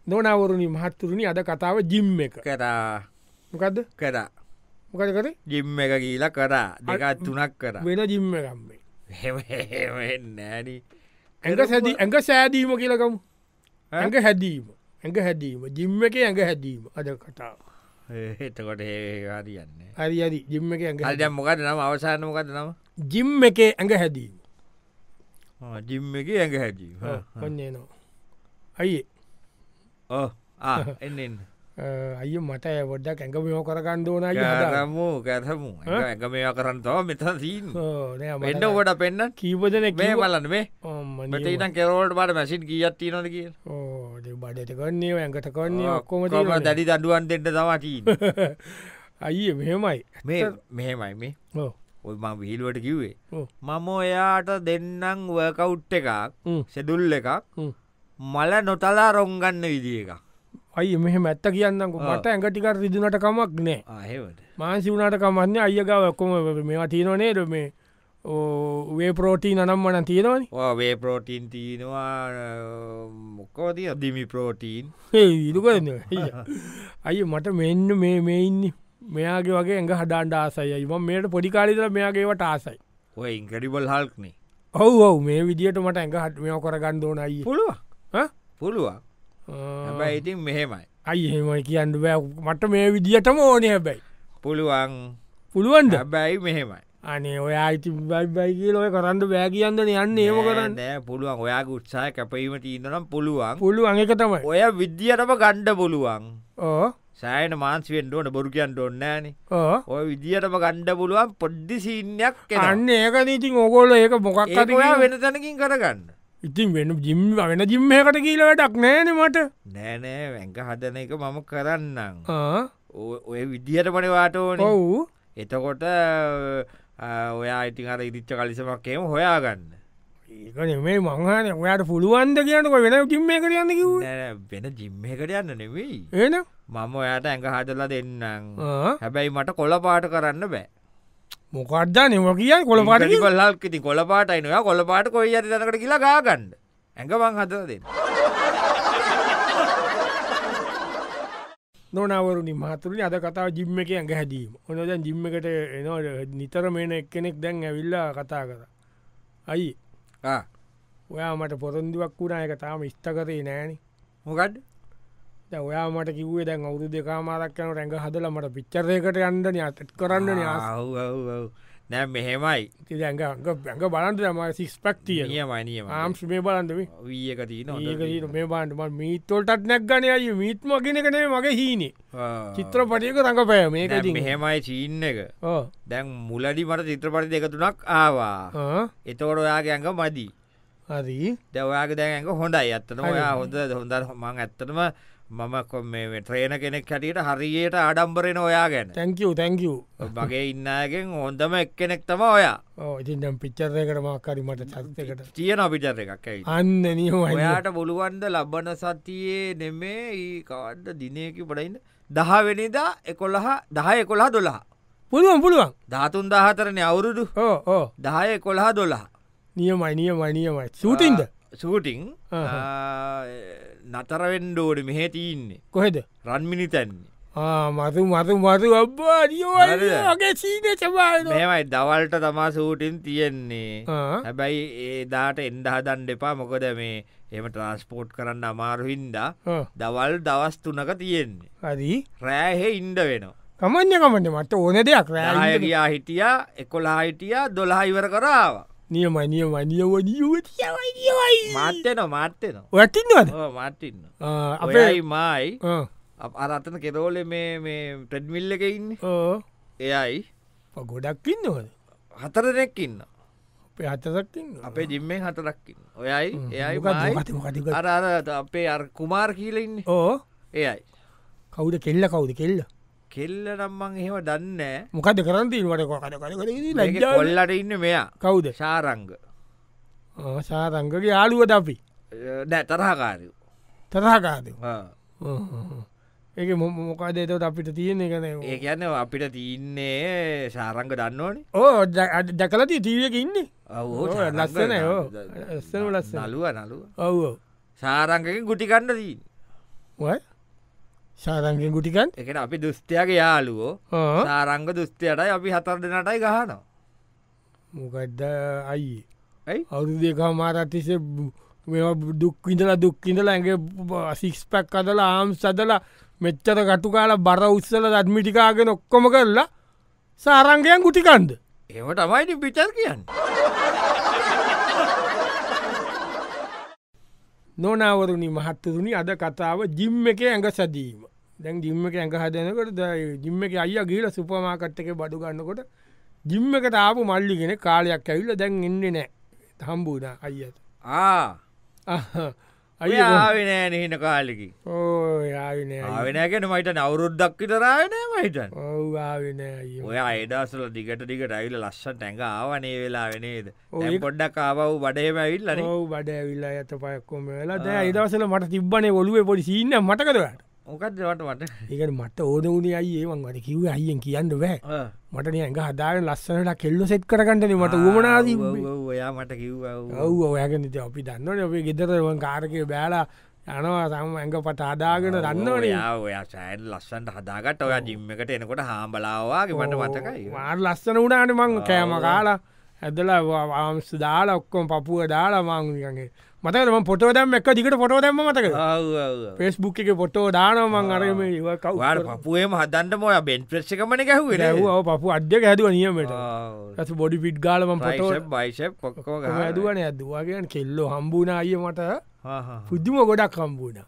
නොනවරුණි මහත්තුරුණි අද කතාව ජිම් එක කරා මොකක්ද කරා මොකද කර ජිම් එක කියීලා කරා දෙකත් තුනක් කර වෙන ජිම්ම එකම්මේ නෑන ඇඟ සෑදීම කියලකමු ඇඟ හැදීම ඇඟ හැදීම ජිම්ම එක ඇඟ හැදීම අද කතාව එතකොට ඒවාරියන්න හරි අරි ජිම්ම එක ඇඟ හද මොකද නම අවසාන මොකද නම ජිම් එක ඇඟ හැදීම ජිම් එක ඇඟ හැජී ඔන්නේ නවා අයියේ ඕ එන්න අය මට වොඩ්ඩක් ඇඟ මෙෝ කරගන්න ඕන රමු කැරමු ඇඟ මේවා කරන්න තව මෙත සීන් එන්න ොට පෙන්න්න කීපදන මේ බලන්න මේ මතන කෙරෝට බට මැසින් ගියත්ති නොද කිය බඩට කන්නේ ඇඟට කන්නේ ඔක්කොම දැඩි දඩුවන් දෙට තවටී අයිය මෙහෙමයි මේ මෙහෙමයි මේ ඔය ම විහිලුවට කිව්වේ මම ඔයාට දෙන්නම් වකවුට් එකක් සෙදුල් එකක් මල නොතලා රොංගන්න විදිිය එකක් අයි මෙහ මැත්ත කියන්නක මට ඇඟටිකර රිදුනට කමක් නෑ ආහෙවට මාන්සි වුණට කමන්න අයගව ඔක්කොම මේවා තියනොනේද මේ වේ ප්‍රෝටීන නම්මන තියෙනවනි වේ ප්‍රෝටීන් තියනවා මොක්කෝතිය දිමි ප්‍රෝටීන් ඉදු කරන්න අය මට මෙන්න මේ ඉන්න මෙයාගේ වගේ ඇඟ හඩාන්ඩ ආසයි ම මේට පොඩිකාලිතර මෙයාගේවට ආසයි ඔය ඉංකඩිබල් හල්ක්නේ ඔවු ඔවු මේ විදිට මට ඇඟ හට මෙෝ කරගන්නඩෝනයි පුළුව පුළුවන් හැබැයි ඉතින් මෙහෙමයි අයි හෙමයි කියන්න බෑ මට මේ විදිහටම ඕනේ හැබැයි පුළුවන් පුළුවන්ද හැබැයි මෙහෙමයි අනේ ඔයා ඉති බයි කියල ඔය කරන්න බෑ කියන්නන යන්න ඒම කරන්න නෑ පුළුවන් ඔයා උත්සාහ කැපීම තිීන්නනම් පුළුවන් පුළුවන් එක තමයි ඔය විද්‍යටම ගණ්ඩ පුළුවන් ඕ සෑන මාන්සිවෙන් ඕන බොරුකයන්ට ඔන්නෑන ඔය විදිහටම ගණ්ඩ පුළුවන් පොඩ්ඩි සීනයක් අන්න ඒක නීතින් ඔගොල්ල ඒක මොකක් ඔයා වෙන තැනකින් කරගන්න ඉතින් වෙන ජිම් වෙන ජිම්මකට කියීල වැඩක් නෑන මට නෑනෑ වැැඟ හදන එක මම කරන්නම් ඔය විදිහට පනවාට ඕන ඔවු එතකොට ඔයා ඉතින් අර ඉදිච්ච කලිසමක්කේම හොයාගන්න ඒකන මේ මංහන ඔයාට පුළුවන්ද කියනක වෙන ජිම්ම කරයන්න කිව වෙන ජිම්මකට යන්න නෙවෙයි ඒන මම ඔයාට ඇඟ හදලා දෙන්නම් හැබැයි මට කොල පාට කරන්න බෑ මොකක්දා නෙම කියයි කොළ පාට කොල්ලල්කති කොල පාටයිනවා කොල පාට කොයි ඇති තනකට කියලා ගාගන්න ඇඟමං හදල දෙන්න නොනවරුනි මහතුරනි අද කතාව ජිම්ම එක ඇඟ හැදීම ඔොනද ජිම්ම එකට එනට නිතර මේන එක්කෙනෙක් දැන් ඇවිල්ලා කතා කර අයි ඔයා මට පොරොන්දුවක් වුණා එක තාම ස්ථ කරේ නෑන මොකඩ ඔයා මට කිවේ දැන් අවුදු දෙකාමාරක් යන රැඟ හදල මට පිච්චරයකට යන්නන අතත් කරන්න නෑ මෙහෙමයි ඇඟ බලන්ට ම සිස් පක්තිය නියමයිනියම ආම්ස් මේ බලන්දව වීක තින මේ බන්ට මීතොල්ටත් නැක්ගන අය මීත්ම ගෙනකනේ මගේ හීනේ චිත්‍රපටියක රඟපෑ මේක මෙහෙමයි චීන්න එක දැන් මුලඩි මට චිත්‍රපටි දෙකතුනක් ආවා එතවට ඔයාගේ ඇඟ මදී හරි දැවයාගේ දැන් ඇඟ හොඳයි ඇත්තන ඔයා හොඳ හොඳ මං ඇත්තනම මම කොම මේ ට්‍රේන කෙනෙක් හැටියට හරියට ආඩම්බරෙන ඔයා ගැන තැංකව බගේ ඉන්නගෙන් හොඳම එක්කෙනෙක් තම ඔයා ඉතින් පිච්චරයකට මක්කරීමට චරිතකට තියන පිචර එකක් ඇයි අන්න නිය ඔයාට බොළුවන්ද ලබන සතියේ නෙමේ ඒ කවඩ්ඩ දිනයකි පඩයින්න දහවෙනිදා 11 පුළුවන් පුළුවන් 13-14 අවුරුදු 10-11 නියමයි සූටින්ද සූටිං නතරවෙන්ඩෝඩ මෙහ තියන්නේ කොහෙද රන්මිනි තැන්නේ මතු අබ්බාගේ සීන චබා මේමයි දවල්ට තමා සූටින් තියෙන්නේ හැබැයි ඒ දාට එන්ඩ හදන් දෙපා මොකද මේ එම ට්‍රන්ස්පෝට් කරන්න අමාරුහින්දා දවල් දවස් 3ක තියෙන්නේ හරි රෑහෙ ඉන්ඩ වෙනවා කමන්න කමට මට ඕන දෙයක් රෑය ගියා හිටිය 11 හිටිය 12 ඉවර කරාව නියමයි මාත්‍යන වැටින්නද මාතින්න අපයි මයි අරත්තන කෙරෝල මේ ටෙඩ්මිල්ල එක ඉන්න එයයි ගොඩක් ඉන්නවද 4 දෙනෙක්කින්න අපේ හතදක්කින් අපේ ජිම්මෙන් 4ක්කින්න ඔයයි එයයි අර අපේ අර කුමාර් කියලඉන්න එයයි කවුද කෙල්ල කෙල්ල නම්මං එහෙම දන්න මොකද කරන්තිීමට කොල්ලට ඉන්න මෙයා කවුද ශාරංග සාරංගගේ යාළුවද අපි දැ තරහකාරයු තරහකාද ඒක මොකාද එතට අපිට තියෙන එකන ඒ කියන්න අපිට තියන්නේ ශාරංග දන්නවන ඕ දැකලති තීවක ඉන්නේ ලස්සන ලස්ස නලුව ඔව් සාරංගකින් ගුටිකන්න දී සාරංගෙන් ගුටිකන් එකට අපි දුස්්ටයගේ යාලුවෝ සාරංග දුස්්ටයටයි අපි හතර දෙනටයි ගහනවා මොකක්ද අයි අවුදු දෙකා මාරත්තිස දුක්විඳලා දුක්කිඳලා ඇගේ සික්ස් පැක් අදලා ආම් සදලා මෙච්චර කටු කාලා බර උත්සල දත්මිටිකාගෙන ඔක්කොම කරලා සාරංගයන් ගුටිකන්ද ඒවට අමයිට පිචර් කියන්න නොනවරුණි මහත්තරුණි අද කතාව ජිම්ම එක ඇඟ සදීම දැන් ජිම්ම එක ඇඟ හදනකොට ජිම්ම එක අයිය ගීල සුපමාකට් එක බඩු ගන්නකොට ජිම්ම එකට ආපු මල්ලිගෙන කාලයක් ඇවිල්ල දැන් එන්නේ නෑ හම්බූන අයියට අය ආවිනෑ නහින කාලෙකි ආවිනෑගෙන මයිට නවරුද්දක් විතරායනෑ මහිට ආවින ඔය අයිඩසල දිගට දිගට ඇවිල ලස්සට ඇඟ ආවනේ වෙලා වෙනේද පොඩ්ඩක් ආවව් බඩේම ඇවිල්ලන බඩ ඇවිල්ලා ඇත පයක්කොම වෙලා දැ ඉදවසල මට තිබ්බනේ ඔොලුවේ පොඩි සින්න මටකදවට මොකක්දවට මට ඒකට මට ඕන වුණේ අයිඒවන් වට කිව අයියෙන් කියන්න බෑ මට ඇඟ හදාගෙන ලස්සනට කෙල්ල සෙට් කරගන්නන මට උමනාද ඔයා මට කිව් ඔව් ඔයගනත අපි දන්නන අපේ ගෙදරවන් කාරකය බෑලා යනවා සම ඇඟ පට අදාගෙන දන්නවන ඔයා සෑන් ලස්සන්ට හදාගට ඔයා ජිම්ම එකට එනකොට හාම්බලාවාගේ මට මතකයි මාර ලස්සන වුණාන මං කෑම කාලා ඇදලා ආම්ස් දාලා ඔක්කොම පපුුව දාලා මංගේ මතකම පොටෝ දම් එක දිකට පොටෝ දැම මතක පෙස්බුක් එක පොටෝ දානමං අරම කවවාට පපුුවේම හදන්ට මොය බෙන් ප්‍රෙච්කමන ගැහුව පපු අධ්‍යක හැදුව නියමට ඇස බොඩි පිට් ගාලම පොටෝ බයිශ පොක්කෝ හැදුවන ඇදවාගෙන කෙල්ලෝ හම්බුණ අය මට පුද්දුම ගොඩක් හම්බුණ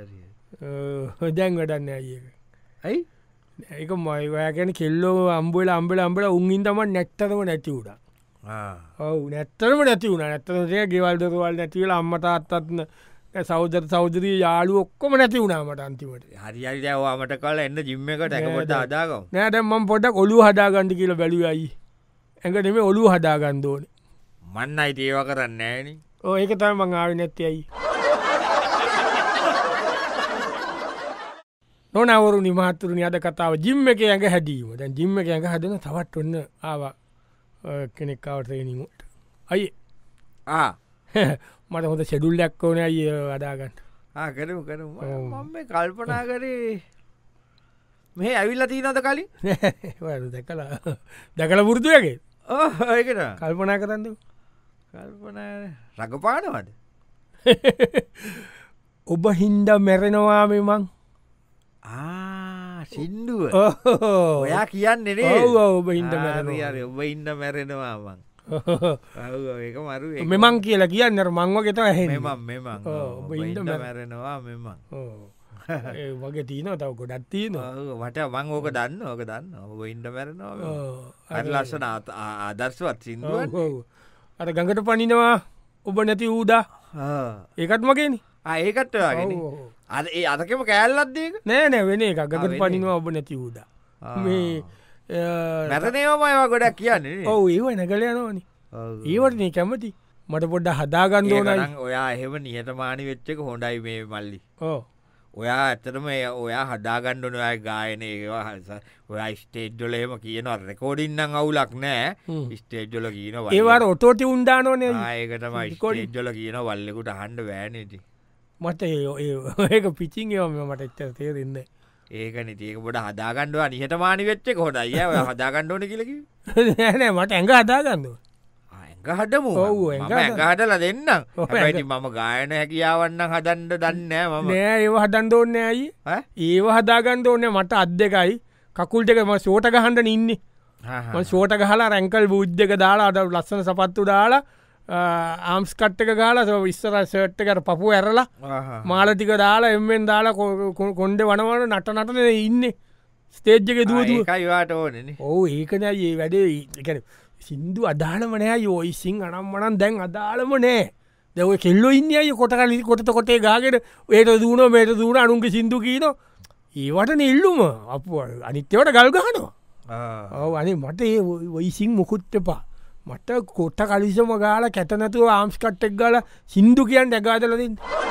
දැන් වැඩන්න අයක ඇයි ඒක මයිවයගෙන කෙල්ලෝ අම්බල අම්බල අම්බල උන්ගින් තම නැක්තරම නැතිවුඩ ඔවු නැත්තරම නැති වුණ නැත්තරේ ගෙවල්දරවල් නැතිවල අම්මට අත්තත්න සෞදර සෞදරී යාලු ඔක්කොම නැති වුණාමට අන්තිමට හරිරි දවාමට කල එන්න ජිම්ම එකට ඇකට අදාග නෑටම පොඩක් ඔලු හදාගන්ඩි කියල බැලුවයි ඇඟටම ඔලු හදාගන්දෝන මන්න අයිති ඒව කරන්න ෑන ඒක තම මං ආව නැතියයි නොනවරු නිමහත්තුරනි අද කතාව ජිම්ම එක ඇඟ හැදීම දැන් ජිම්ම එක ඇඟ හදන තවත් ඔන්න ආවා කෙනෙක්කාවට නිමුට අයි මට හොඳ සෙඩුල්ලක් ඕන අය වදාගන්න කරු කරු මම කල්පනා කරේ මේ ඇවිල්ල තිීනද කලින් දැකලා දැකල පුරුදුයගේ ඒකට කල්පනා කරන්න කල්පන රඟපානවද ඔබ හින්ද මැරෙනවා මෙමං සින්දුව ඔයා කියන්නේ ඔබ හින්ද මැර ඔබ ඉන්න මැරෙනවාමං ඒක මරු මෙමං කියලා කියන්න මංව ගෙත ඇහ ඔබ ඉන්ද මැරෙනවා මෙමං වගේ තියන තව ගොඩත් තියන වට මං ඕක දන්න ඕක දන්න ඔබ ඉන්ඩ මැරෙනවා හරි ලස්සන ආදර්ශවත් සිින්දුව අර ගඟට පනිනවා ඔබ නැති වූදා ඒකත් මගේන ඒකට අද ඒ අතකම කෑල්ලත්දක නෑ නෑ වෙන එක ගඟට පනිනවා ඔබ නැති වූදා මේ නැතනේවමයවා ගොඩක් කියන්නේ ඔවු ඒව නැකල යනෝනි ඒවටනේ කැමති මට පොඩ්ඩ හදාගන්නඩෝනයි ඔයා එහෙම නිහතමානි වෙච්චක හොඳයි මේ මල්ලි ඔයා ඇතරම ඔයා හදාගණ්ඩන ඔය ගායන ඒවා හස ඔයා ස්ටේජ්ජොල එහෙම කියනවා රෙකෝඩින්නම් අවුලක් නෑ ස්ටේජ්ජොල කියන ඒවාට ඔටෝටි උන්ඩානෝනේ ඒකටම ස්කෝඩිජ්ජොල කියන වල්ලෙකුට හන්ඩ වැෑනේති මට ඒක පිචිං ඒවම මට එච්චර තේරෙන්න ඒකන ඒක බොඩ හදාගණ්ඩවා නිහතමානි වෙච්චෙ හොඩ අය හදාගණ්ඩෝන කියලකි නෑ මට ඇඟ හදාගන්න හටමු හටල දෙන්න හැබැයි මම ගායන හැකියාවන්න හදන්ඩ දන්න මම නෑ ඒව හදන්ඩ ඕන්න ඇයි ඒව හදාගන්ඩ ඕන්න මට අත් දෙකයි කකුල්ටකම සෝට ගහන්ඩ ඉන්නේ සෝට ගහලා රැංකල් බුද්ධක දාලා අද ලස්සන සපත්තු දාලා ආම්ස්කට්ක ගාල විස්සර සට්කට පපු ඇරලා මාලතික දාලා එම්ෙන් දාලා කොන්ඩ වනවන නට නටන ඉන්න ස්තේජ්ජක දුව ඒවාට ඕනන ඕ ඒකන ඒ වැඩේ සිින්දු අදාළම නෑ යෝයි සිං අනම්මනන් දැන් අදාළම නෑ දැව කෙල්ලො ඉන්නය කොටකලි කොටත කොටේ ගාගෙට ඒට දුණ මේට දුණ අනුන්ගේ සිින්දු කියීන ඒවට නෙල්ලුම අප අනිත්‍යවට ගල් ගහනවා අනේ මට ඒ වයිසිං මොකුත්තපා මට කොට්ට කලිසම ගාල කැතනතුව ආම්ස් කට්ටෙක් ගල සිින්දු කියන්න ඇගාදලදින්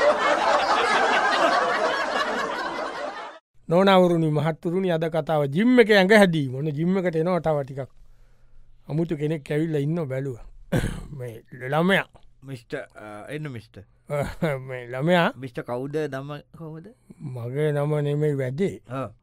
නොනවරුණි මහත්තුරුණි අද කතාව ජිම්ම එක ඇඟ හැදී මොන ජිම්ම එකට එනවා තව ටිකක් අමුතු කෙනෙක් ඇවිල්ල ඉන්න බැලුව මේ ළමය මිට එන්න මිට ළමයා මිට කවුද දම කවුද මගේ නම නෙමයි වැඩේ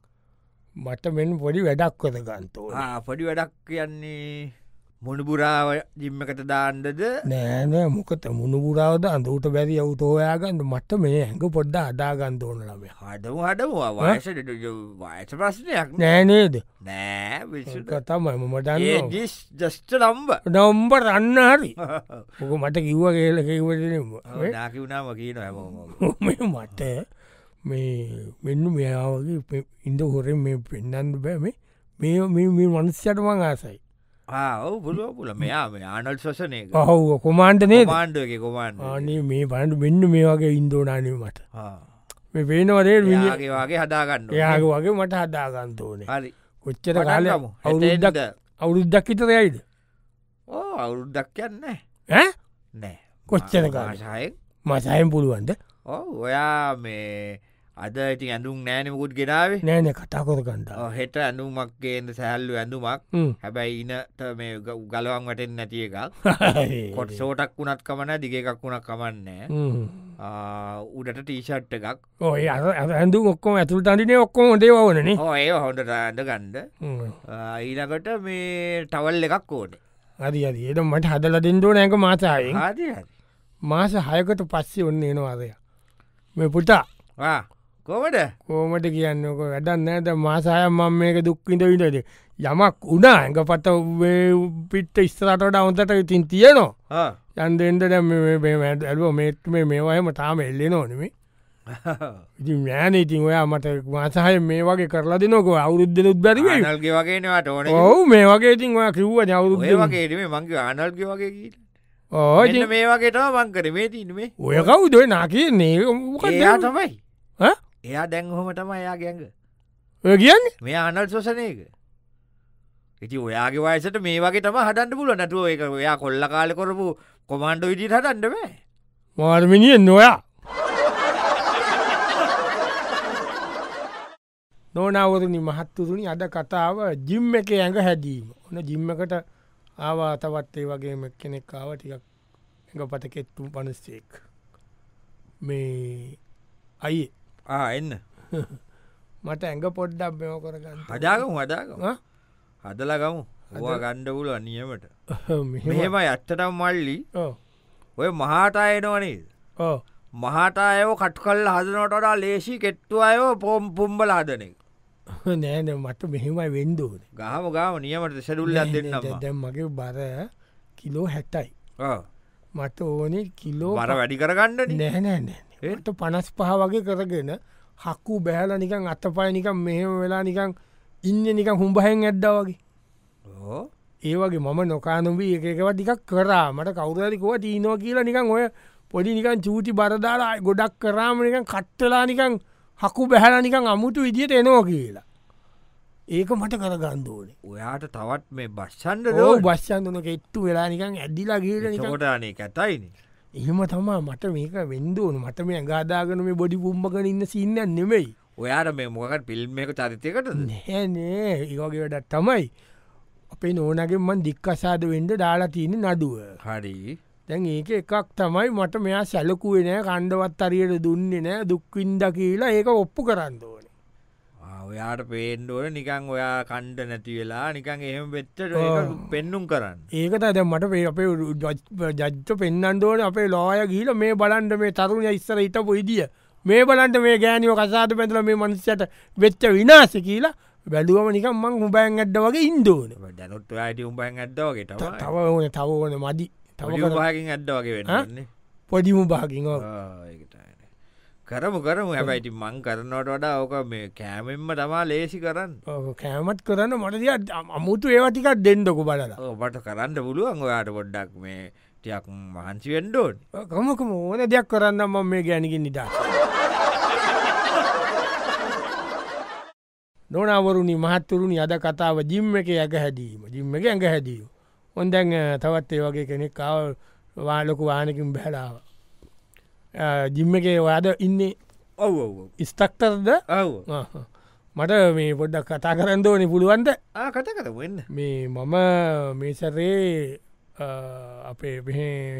මට මෙන් පොඩි වැඩක් කොත ගන්තෝ පොඩි වැඩක් කියන්නේ මොනපුරාව ජිම්මකට දාන්නද නෑනෑ මොකත මුණපුරාවද අඳුට බැරි අවුතෝයාගන්න මට මේ ඇඟ පොඩ්ඩ අදාගන්ත ඕන ලම හඩම හඩමවා වයස වයස ප්‍රශ්නයක් නෑනේද නෑ කතමයි මටන්න ජස්ට නම්බ නම්බ රන්න හරි ඕක මට කිව්ව කියල කිවටම නාකිවුණාම කියන හැම මට මේ මෙන්න මෙයාවගේ ඉන්ද හොරෙන් මේ පෙන්න්නන්න බෑ මේ මනුස්්‍යයටමං ආසයි පුලුව පුල මෙයා ආනල් සසනය ඔහු කොමාන්ටනේ මාන්ඩුවගේ කොමාන්ඩ ආනේ මේ පණඩු මෙන්න මේ වගේ ඉන්දෝනානය මට මේ පේනවදේ විනිගේ වගේ හදාගන්න යාගේ වගේ මට හදාගන්න ඕනේ හරි කොච්චර කාලම අවුරුද්දක් හිතරයයිද අවුරුද්දක් යන්න නෑ කොච්චර කාශය මසායෙන් පුළුවන්ද ඔයා මේ අද ඉති ඇඳුම් නෑනමුකුත් ගෙනාවේ නෑන කතා කොර කන්ට හෙට ඇඳුමක්ගේද සැල්ලු ඇඳුමක් හැබැයි ඉනට මේ ගලවන් වටෙන් නැතිය එකක් කොට සෝටක් වුණත් කමන දිග එකක් වුණක් කමන්නෑ උඩට ටීෂට් එකක් ඔය ඇඳු ඔක්කොම ඇතුළ අඩිනේ ඔක්කොම ොඩේ වනන ඒ හොඳට ඇඳ ගන්ඩ ඊනකට මේ ටවල් එකක් ඕට අද ඒට මට හදල දෙෙන්ඩෝ නෑක මාසායෙන් මාස හයකට පස්සේ ඔන්න එනවාදය මේ පුටා කෝමට කෝමට කියන්නක වැඩන්න ඇත මාසායම් මම මේක දුක්කිට විටද යමක් උඩා ඇඟ පත පිට්ට ස්තරටට අවන්තට ඉතින් තියනවා යන්දෙන්ට ඇලුව මේත් මේවායම තාම එල්ලෙ නොනෙමේ ඉති මෑන ඉතින් ඔයා මට මාසාය මේ වගේ කරලා දෙනක අවුරුද්ධනුත් බැරිව නල්ගේ වගේනවට ඕන ඔහු මේ වගේ ඉතින් ඔය කිව්ව අවුරුද්ධ වගේීම මංගේ ආනල්ගේ වගේ කීට මේ වගේටම මංකර මේ තිීනේ ඔය කවුදොයි නා කියන්නේ එයා තමයි එයා දැන් හොම තම එයා ගැඟ ඔය කියන්න මේ අනල් සොසනයක ඉති ඔයාගේ වයසට මේ වගේ තම හඩන්ට පුල නැතුව එක ඔයා කොල්ල කාල කොරපු කොමන්ඩ විදිට හටන්ඩ බෑ මාර්මිනියෙන් නොයා නොනවරනි මහත්තුරුණි අද කතාව ජිම්ම එක ඇඟ හැදීම ඕන ජිම්මකට ආවා තවත්තේ වගේම කෙනෙක්කාව ටිකක් ඇඟ පතකෙත්තුම් පනස්සෙක් මේ අයි එන්න මට ඇඟ පොඩ්ඩක් මෙෝ කරගන්න හදාගමු හදාගම හදලගමු හවා ගණ්ඩපුල නියමට මෙහෙම ඇත්තටම් මල්ලි ඔය මහාටයනවනේ මහාටයෝ කට් කල් හදනොටඩා ලේසි කෙට්ටු අයෝ පොම් පුම්බල හදනෙක් නෑන මට මෙහෙමයි වෙන්දෝන ගහම ගාම නියමට සැඩුල්ල දෙන්නම් දැම් මගේ බර කිලෝ හැටයි මට ඕනේ කිලෝ බර වැඩි කරගන්න නෑනෑ ඒට 55 වගේ කරගෙන හක්කු බැහල නිකන් අත්තපය නිකන් මෙහෙම වෙලා නිකන් ඉන්න නිකන් හුම්බහෙන් ඇද්දා වගේ ඒ වගේ මම නොකානුබී එකකව ටිකක් කරා මට කවුරරිකව තිීනවා කියලා නිකන් ඔය පොඩි නිකන් චූටි බරදාලා ගොඩක් කරාම නිකන් කට්ටලා නිකන් හකු බැහල නිකන් අමුතු විදියට එනවා කියලා ඒක මට කරගන්දෝනේ ඔයාට තවත් මේ බශ්ෂන්ඩ බශ්ෂන්දනක එත්තු වෙලා නිකන් ඇද්දිලා ගීල නිකොටනේ කැතයින එහෙම තමා මට මේක වෙන්දෝන මට මේ ගාදාගන මේ බොඩි පුම්මකන ඉන්න සින්න නෙමෙයි ඔයාට මේ මොකට පිල්ම් එක චරිතයකට නෑනේ ඒවගේ වැඩත් තමයි අපේ නෝනගේ මන් දික්කසාද වෙන්ඩ දාලා තියෙන නඩුව හරි දැන් ඒක එකක් තමයි මට මෙයා සැලකුවේ නෑ කණ්ඩවත් අරියට දුන්නේ නෑ දුක්වින්ද කියලා ඒක ඔප්පු කරන්න ඕන ඔයාට පේන්ඩෝන නිකං ඔයා කණ්ඩ නැති වෙලා නිකං එහෙම වෙච්චට පෙන්නුම් කරන්න ඒකත දැ මට පේ අපේ ජජ්ත පෙන්න්නන්දෝන අපේ ලෝය ගීල මේ බලන්ට මේ තරුණ ඉස්සර හිට පොයිදිය මේ බලන්ට මේ ගෑනිව කසාද පැඳල මේ මනුස්්‍යයට වෙච්ච විනාස කියලා බැලුවම නිකම් මං හුබෑන් ඇඩ්ඩ වගේ ඉන්දෝන දැනුත් යට උඹන් ඇඩ්ඩවගේ තව ඕන තව ඕන මදි තවකින් ඇඩ්ඩ වගේ වෙන්න පොඩිමු භාකින් කරමු කරමු හැබැයිති මං කරනවට වඩා ඕක මේ කෑමෙන්ම තමා ලේසි කරන්න කෑමත් කරන්න මටදිය අමුතු ඒවටිකක් දෙන්නකු බලලා ඔබට කරන්න පුළුවන් ඔයාට පොඩ්ඩක් මේ ටියක් මහන්සි වෙන්ඩෝන් කමකම ඕන දෙයක් කරන්න ම මේ ගැනකින් නිදා නොනවරුණි මහත්තුරුණි අද කතාව ජිම්ම එක ඇඟ හැදීම ජිම්ම එක ඇඟ හැදීම ඔොන්දැන් තවත් ඒ වගේ කෙනෙක් කාව වාලොකු වානකින් බැලාව ජිම්ම එක වාද ඉන්නේ ඔව ස්ටක්ටර්ද මට මේ පොඩ්ඩක් කතා කරන්න ඕනේ පුළුවන්ද කත කර වෙන්න මේ මම මේසරේ අපේ මෙහ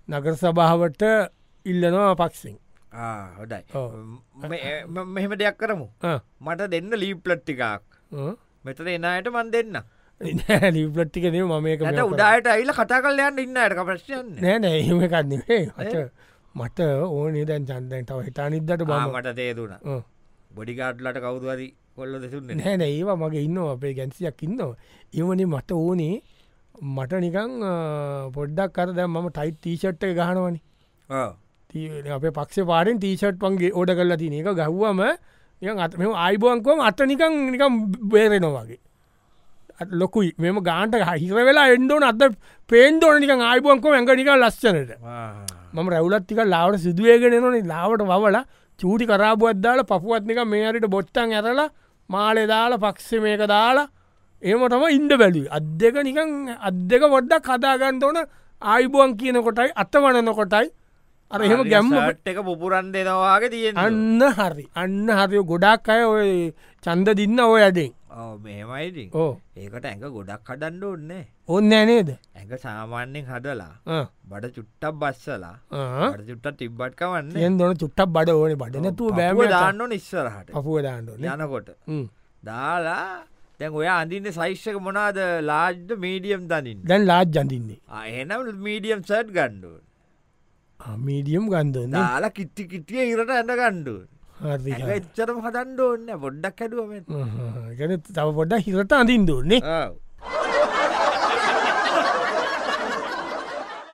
නගර සභාවට ඉල්ලනවා පක්ෂෙන් හොඩයි මෙහෙම දෙයක් කරමු මට දෙන්න ලීප්ලට් ටිකක් මෙතර එනයට මන් දෙන්න ලිප්ලට්ටික නේ මම එක උඩායට ඇයිල කතා කල් යන්න ඉන්නයට ප්‍රශ්යන්න නෑ එහෙම කන්නේ මට ඕනේ දැන් චන්දැන් තව හිතා නිද්දට බාමට තේදුන බොඩිකාට්ලට කවුදරි කොල්ල දෙසුන්න නෑන ඒවා මගේ ඉන්න අපේ ගැන්සියක් ඉන්න ඒවනේ මට ඕනේ මට නිකං පොඩ්ඩක් කර දැ මම ටයිට් ටීෂට් එක ගහනවනි අපේ පක්ෂ පාරෙන් ටීෂට් වන්ගේ ඕඩ කරලා තින එක ගහ්වම මෙ අයිබෝන්කොම අත නිකම් බේරෙනවාගේ ලොකුයි මෙම ගාන්ට හිර වෙලා එන්ඩෝන අද පේන්දෝන නික ආයිබුවන්කොම ඇඟ නික ලස්සනට මම රැවලත්තික ලාවට සිදුවේගෙන නොන ලාවට වල චූටි කරාබුවත්දාල පපුුවත්නික මේරට බොච්චන් ඇරලා මාලෙ දාලා පක්ෂ මේක දාලා ඒමටම ඉන්ඩ බැලි අදක නිකං අදක වොඩ්ඩක් කදාගන්තෝන ආයිබුවන් කියන කොටයි අත වනන කොටයි අර එහෙම ගැම්මට එක පුපුරන් දෙනවාගේ තියෙන අන්න හරි අන්න හරිය ගොඩක් අය ඔය චන්ද දින්න ඔය අඩෙන් මෙමයිති ඒකට ඇඟ ගොඩක් කඩන්න ඕන්නේ ඔන්න නේද ඇඟ සාමාන්‍යෙන් හදලා බඩ චුට්ටක් බස්සලා චුට්ට තිබ්බට් කවන්න එ දොන චුට්ටක් බඩ ඕන බඩනතු බෑම දාන්න නිස්සරහට පපුුව දාන්න යනකොට දාලා දැන් ඔය අඳන්න සයිශ්ක මොනාද ලාජ්ද මීඩියම් දනින් දැන් ලාජ් ජඳන්නේ එනම් මීඩියම් සට් ගණ්ඩුව මීඩියම් ගන්දන්න දාලා කිට්ටි කිටිය ඉරට ඇඳ ගණ්ඩුව එච්චරම හදන්ඩ ඕන්න පොඩ්ඩක් හැඩුවම ගැන තව පොඩ්ඩක් හිරට අඳින් දුන්නේ